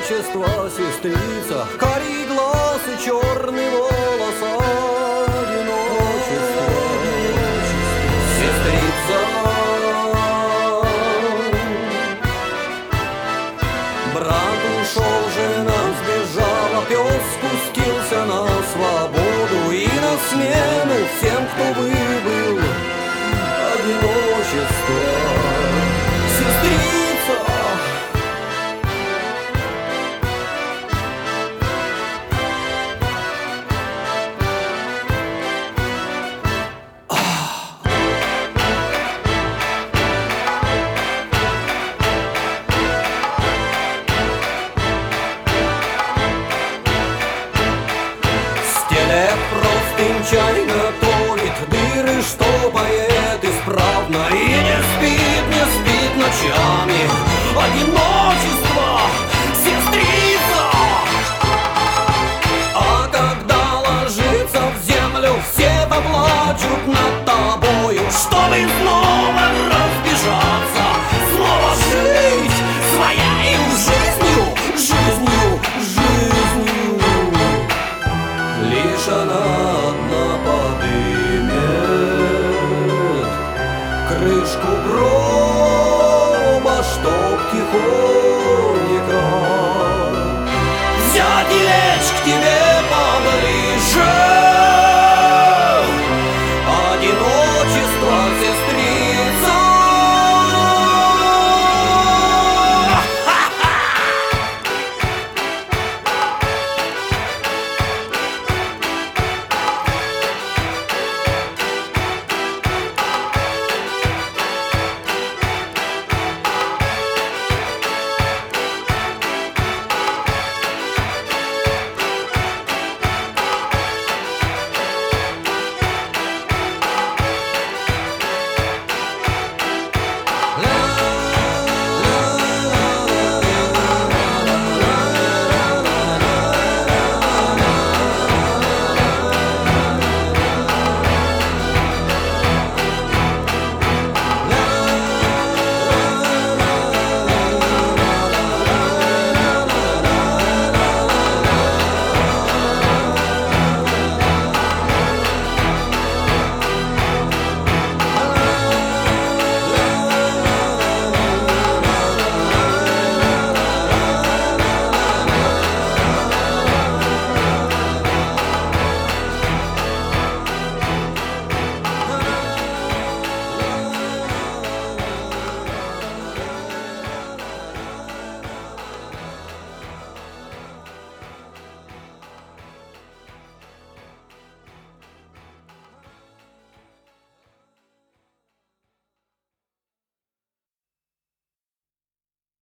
одиночество, сестрица, карий глаз и черный волос, одиночество, сестрица. Брат ушел, жена сбежала, пес спустился на свободу, и на смену всем, кто выбыл одиночество, сестрица. Простынь чай готовит, дыры штопает исправно, и не спит ночами одиночество, сестрица. А когда ложится в землю, все поплачут над тобою, чтобы снова разбежаться, снова жить своей жизнью. Лишь она одна подымет крышку гроба, чтоб тихонько взять и лечь к тебе поближе.